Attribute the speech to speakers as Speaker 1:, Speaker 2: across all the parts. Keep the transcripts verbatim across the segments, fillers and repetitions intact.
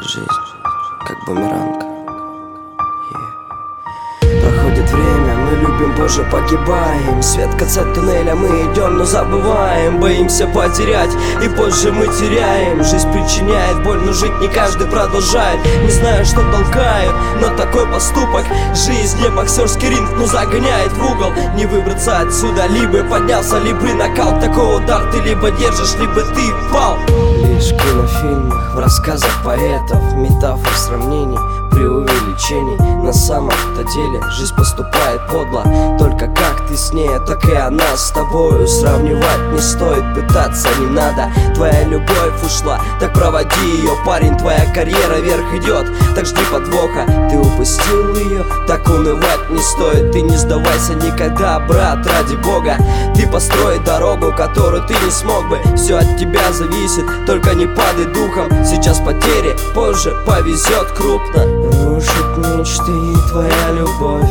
Speaker 1: Жизнь как бумеранг. Проходит время, мы любим, позже погибаем. Свет в конце туннеля, мы идем, но забываем. Боимся потерять, и позже мы теряем. Жизнь причиняет боль, но жить не каждый продолжает. Не знаю, что толкает, но такой поступок. Жизнь не боксерский ринг, но загоняет в угол. Не выбраться отсюда, либо поднялся, либо нокаут. Такой удар ты либо держишь, либо ты пал. Лишь в кинофильмах, в рассказах поэтов, метафор, сравнений, преувеличений. На самом-то деле жизнь поступает подло. Только как ты с ней, так и она с тобою. Сравнивать не стоит, пытаться не надо. Твоя любовь ушла, так проводи ее, парень. Твоя карьера вверх идет, так жди подвоха. Ты упустил ее, так унывать не стоит. Ты не сдавайся никогда, брат, ради бога. Ты построй дорогу, которую ты не смог бы. Все от тебя зависит, только не падай духом. Сейчас потери, позже повезет крупно. Рушит мечты твоя любовь,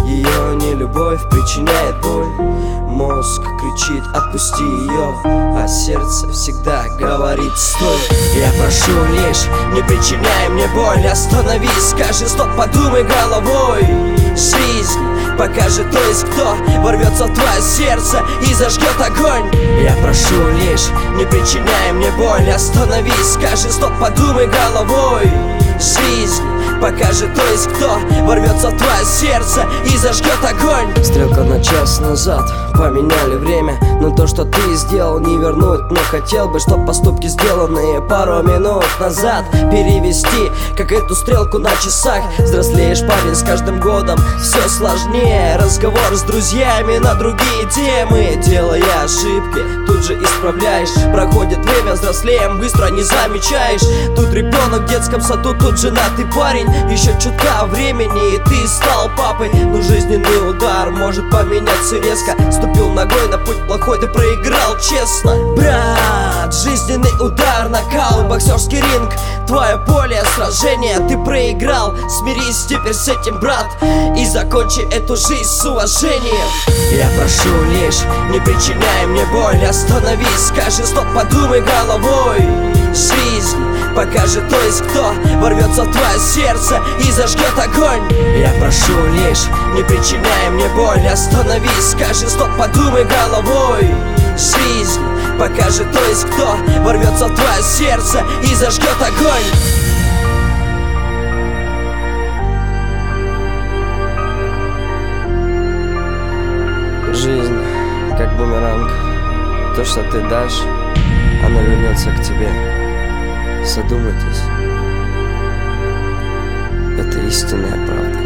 Speaker 1: ее нелюбовь причиняет боль. Мозг кричит, отпусти ее, а сердце всегда говорит, стой. Я прошу лишь, не причиняй мне боль. Остановись, скажи стоп, подумай головой. Жизнь покажет, то есть кто ворвется в твое сердце и зажгет огонь. Я прошу лишь, не причиняй мне боль. Остановись, скажи стоп, подумай головой. Жизнь покажет, то есть кто ворвется в твое сердце и зажгет огонь. Стрелка на час назад, поменяли время, но то, что ты сделал, не вернуть. Но хотел бы, чтоб поступки, сделанные пару минут назад, перевести, как эту стрелку на часах. Взрослеешь, парень, с каждым годом все сложнее. Разговор с друзьями на другие темы. Делая ошибки, тут же исправляешь. Проходит время, взрослеем, быстро не замечаешь. Тут ребенок в детском саду, тут женатый парень. Еще чутка времени, и ты стал папой. Но жизненный удар может поменять все резко. Ступил ногой на путь плохой, ты проиграл честно. Брат, жизненный удар, нокаут, боксерский ринг, твое поле сражения, ты проиграл. Смирись теперь с этим, брат, и закончи эту жизнь с уважением. Я прошу лишь, не причиняй мне боль. Остановись, скажи стоп, подумай головой. Жизнь покажет, то есть кто ворвется в твое сердце и зажгет огонь. Я прошу лишь, не причиняй мне боль. Остановись, скажи стоп, подумай головой. Жизнь покажет, то есть кто ворвется в твое сердце и зажгет огонь. Жизнь как бумеранг. То, что ты дашь, оно вернется к тебе. Задумайтесь, это истинная правда.